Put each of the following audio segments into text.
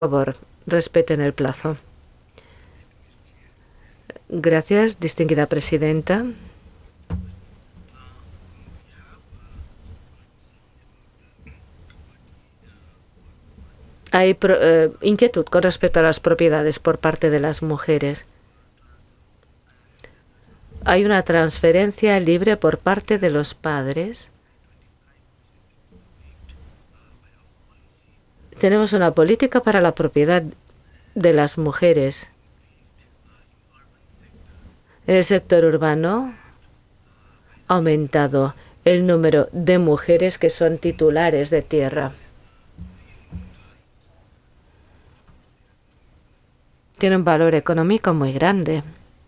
Por favor, respeten el plazo. Gracias, distinguida presidenta. Hay inquietud con respecto a las propiedades por parte de las mujeres. Hay una transferencia libre por parte de los padres. Tenemos una política para la propiedad de las mujeres. En el sector urbano ha aumentado el número de mujeres que son titulares de tierra. Tiene un valor económico muy grande.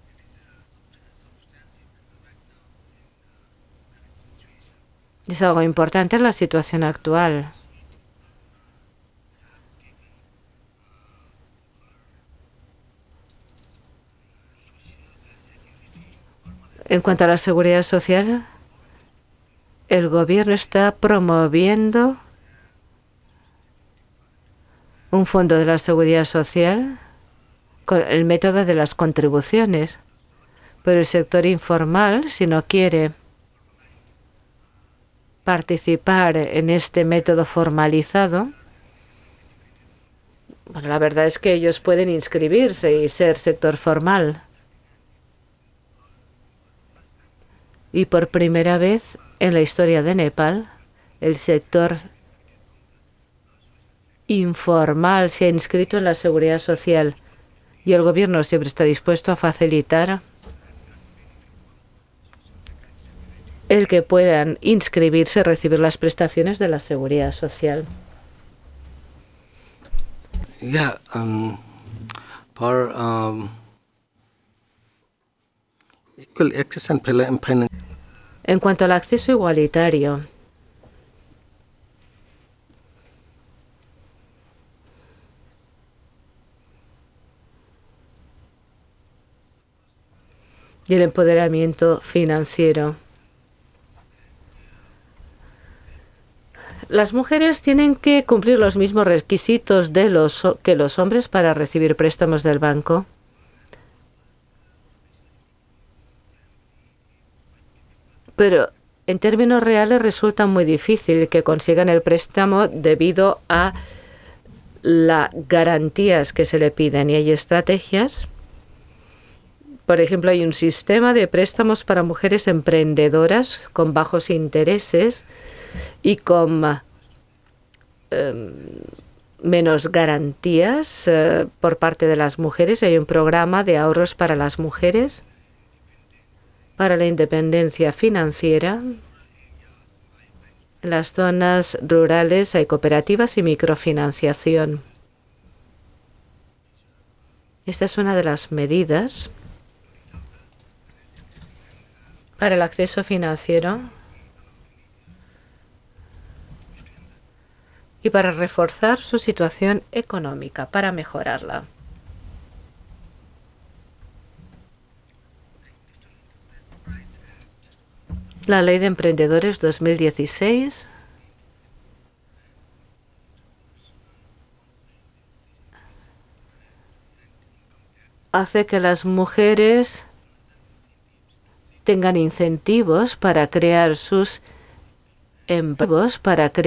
Es algo importante en la situación actual. En cuanto a la seguridad social, el gobierno está promoviendo un fondo de la seguridad social con el método de las contribuciones. Pero el sector informal, si no quiere participar en este método formalizado, bueno, la verdad es que ellos pueden inscribirse y ser sector formal. Y por primera vez en la historia de Nepal, el sector informal se ha inscrito en la seguridad social y el gobierno siempre está dispuesto a facilitar el que puedan inscribirse y recibir las prestaciones de la seguridad social. Yeah, for equal access and finance. En cuanto al acceso igualitario, y el empoderamiento financiero. Las mujeres tienen que cumplir los mismos requisitos que los hombres para recibir préstamos del banco. Pero en términos reales resulta muy difícil que consigan el préstamo debido a las garantías que se le piden. Y hay estrategias. Por ejemplo, hay un sistema de préstamos para mujeres emprendedoras con bajos intereses y con menos garantías por parte de las mujeres. Hay un programa de ahorros para las mujeres, para la independencia financiera. En las zonas rurales hay cooperativas y microfinanciación. Esta es una de las medidas para el acceso financiero y para reforzar su situación económica, para mejorarla. La Ley de Emprendedores 2016 hace que las mujeres tengan incentivos para crear sus empleos, para crear